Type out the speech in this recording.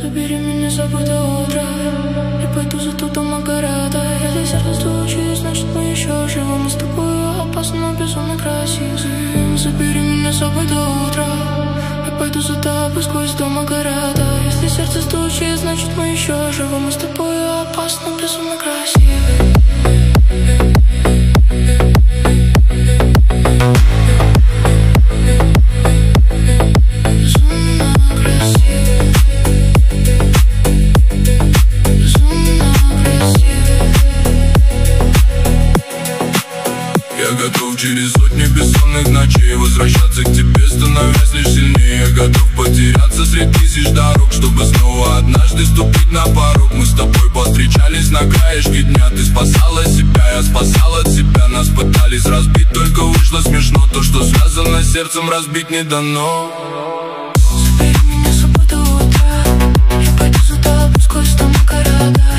Забери меня с собой до утра. Я пойду за тутом города. Если сердце стучит, значит мы еще живы. Мы с тобой опасно, безумно красивы. Забери меня с собой до утра. Я пойду за тобой сквозь дома города. Если сердце стучит, значит мы еще живы. Мы с тобой опасно, безумно красивы. Я готов через сотни бессонных ночей возвращаться к тебе, становясь лишь сильнее. Я готов потеряться среди тысяч дорог, чтобы снова однажды ступить на порог. Мы с тобой повстречались на краешке дня. Ты спасала себя, я спасал от себя. Нас пытались разбить, только вышло смешно. То, что связано с сердцем, разбить не дано. Забери меня с собой до утра. Я пойду за тобой сквозь дома города.